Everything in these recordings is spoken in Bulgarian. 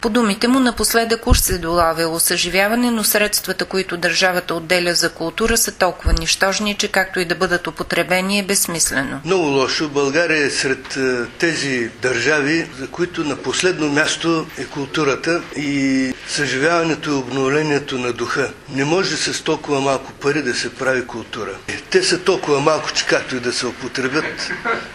По думите му, напоследък уж се долавяло съживяване, но средствата, които държавата отделя за култура, са толкова нищожни, че както и да бъдат употребени е безсмислено. Много лошо. България е сред тези държави, за които на последно място е културата и съживяването и обновлението на духа. Не може с толкова малко пари да се прави култура. Те са толкова малко, че както и да се употребят,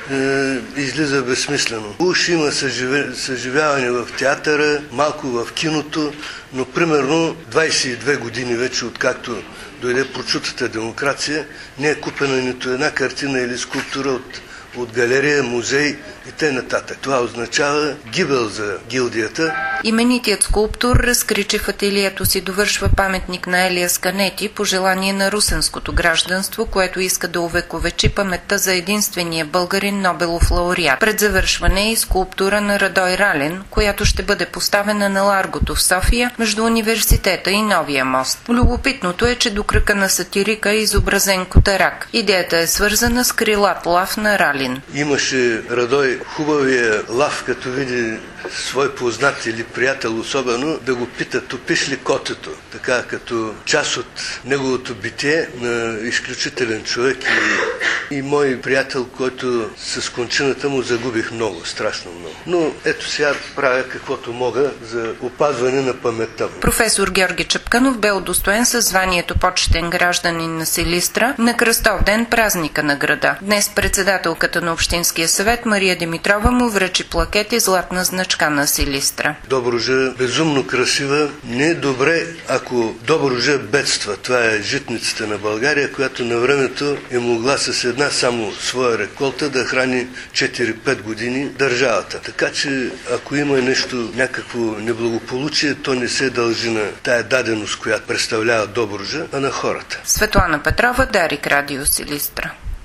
излиза безсмислено. Уж има съживяване в театъра, малко в киното, но примерно 22 години вече, откакто дойде прочутата демокрация, не е купена нито една картина или скулптура от галерия, музей и т.н. Това означава гибел за гилдията. Именитият скулптор разкри, че в ателието си довършва паметник на Елиас Канети по желание на русенското гражданство, което иска да увековечи паметта за единствения българин Нобелов лауреат. Пред завършване е и скулптура на Радой Рален, която ще бъде поставена на Ларгото в София между университета и Новия мост. Любопитното е, че до кръка на сатирика е изобразен котарак. Идеята е свързана с крилат лав на Ралин. Имаше Радой хубавия лав, като види свой познат или приятел особено, да го пита, топиш ли котето? Така, като част от неговото битие на изключителен човек и мой приятел, който с кончината му загубих много, страшно много. Но ето сега правя каквото мога за опазване на паметта му. Професор Георги Чапкънов бе удостоен със званието почетен гражданин на Силистра на кръстов ден, празника на града. Днес председателката на Общинския съвет Мария Димитрова му връчи плакет и златна значка на Силистра. Добруджа, безумно красива. Не е добре, ако Добруджа бедства. Това е житницата на България, която на времето е могла с една само своя реколта да храни 4-5 години държавата. Така че, ако има нещо, някакво неблагополучие, то не се дължи на тая даденост, която представлява Добруджа, а на хората. Светлана Петрова, Дарик, Радио Силистра.